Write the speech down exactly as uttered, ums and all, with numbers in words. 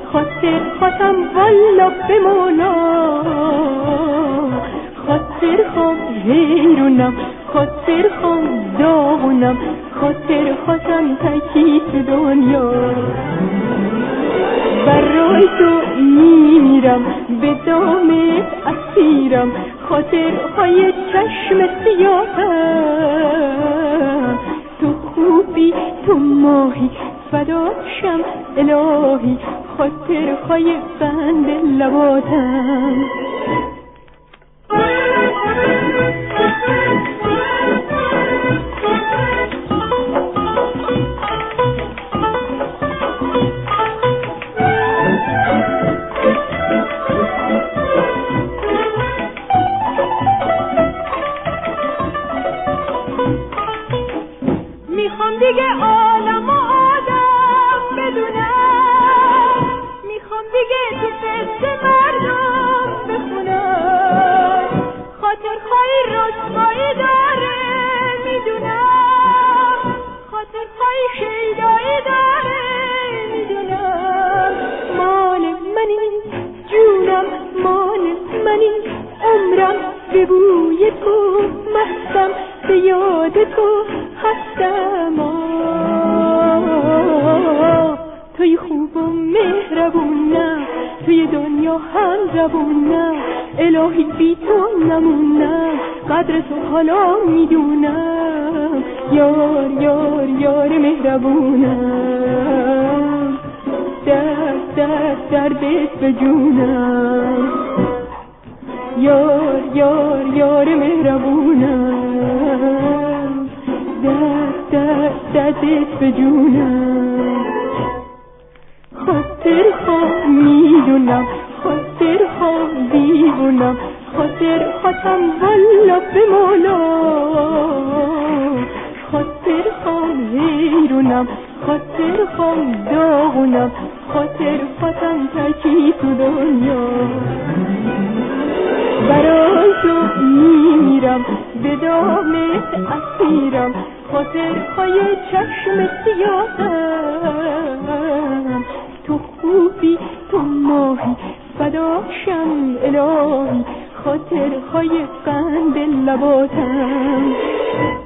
خاطر خواهم والا به مولا خاطر خواهم حیرونم خاطر خواهم داغونم خاطر خواهم تکی تو دنیا برای تو میمیرم به دام اسیرم خاطر های چشم سیاهم تو خوبی تو ماهی فداشم الهی خاطر های بند لباتم میخوام دیگه عالم و آدم بدونم میخوام دیگه تو قصد مردم بخونم خاطر خواهی رسوایی داره میدونم خاطر خواهی شیدایی داره میدونم مال منی جونم مال منی عمرم به بوی تو مستم به یاد تو هستم آه توی خوب و مهربونم توی دنیا هم زبونم الهی بی تو نمونم قدر تو حالا میدونم یار یار یار مهربونم دست دست دردت به جونم یار یار یار مهربونم دست دست دردت به جونم خاطر خواه میدونم خاطر خواه دیوونم خاطر خواهم والا به مولا خاطر خواه حیرونم خاطر خواه داغونم خاطر خواهم تکی تو دنیا برای تو میمیرم به دام اسیرم خاطر های چشم سیاهم تو خوبی تو ماهی فداشم الهی خاطر های قند لباتم